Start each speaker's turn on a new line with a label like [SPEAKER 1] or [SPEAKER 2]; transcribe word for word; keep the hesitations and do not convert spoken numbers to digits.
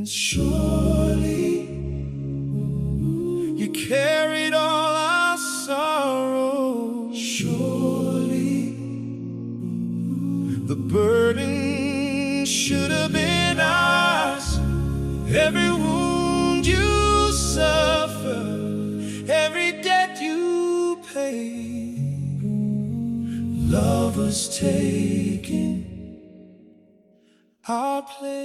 [SPEAKER 1] Surely you carried all our sorrow. Surely the burden should have been ours. Every wound you suffered, every debt you paid, love was taking our place.